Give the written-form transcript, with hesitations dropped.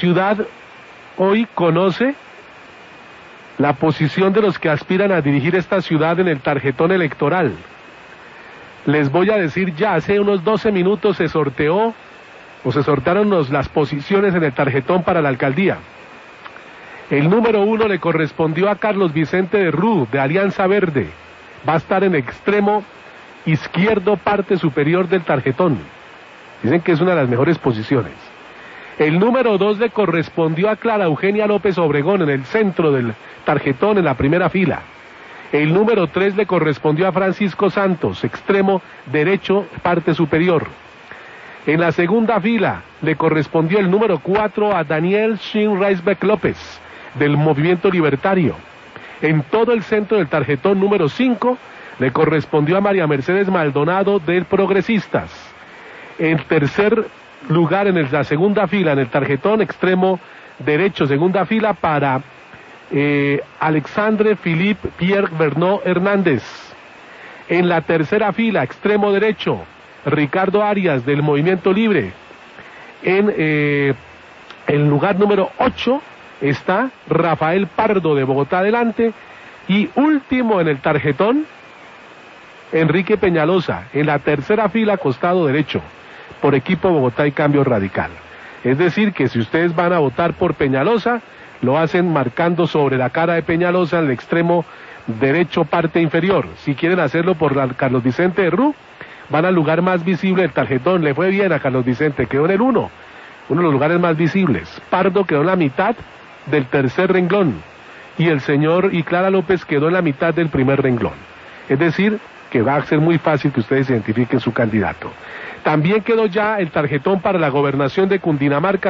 ciudad hoy conoce la posición de los que aspiran a dirigir esta ciudad en el tarjetón electoral. Les voy a decir ya, hace unos 12 minutos se sortearon las posiciones en el tarjetón para la alcaldía. El número 1 le correspondió a Carlos Vicente de Rú, de Alianza Verde. Va a estar en extremo izquierdo, parte superior del tarjetón. Dicen que es una de las mejores posiciones. El número 2 le correspondió a Clara Eugenia López Obregón, en el centro del tarjetón, en la primera fila. El número 3 le correspondió a Francisco Santos, extremo derecho, parte superior. En la segunda fila le correspondió el número 4 a Daniel Shin Reisbeck López, del Movimiento Libertario. En todo el centro del tarjetón número 5 le correspondió a María Mercedes Maldonado, del Progresistas. En tercer lugar, en la segunda fila, en el tarjetón extremo derecho, segunda fila, para Alexandre Philippe Pierre Bernot Hernández. En la tercera fila, extremo derecho, Ricardo Arias, del Movimiento Libre. En el lugar número 8 está Rafael Pardo, de Bogotá Adelante. Y último en el tarjetón, Enrique Peñalosa, en la tercera fila, costado derecho, por Equipo Bogotá y Cambio Radical. Es decir, que si ustedes van a votar por Peñalosa, lo hacen marcando sobre la cara de Peñalosa en el extremo derecho, parte inferior. Si quieren hacerlo por Carlos Vicente de Rú, van al lugar más visible del tarjetón. Le fue bien a Carlos Vicente, quedó en el 1, uno de los lugares más visibles. Pardo quedó en la mitad del tercer renglón, y el señor y Clara López quedó en la mitad del primer renglón. Es decir, que va a ser muy fácil que ustedes identifiquen su candidato. También quedó ya el tarjetón para la gobernación de Cundinamarca.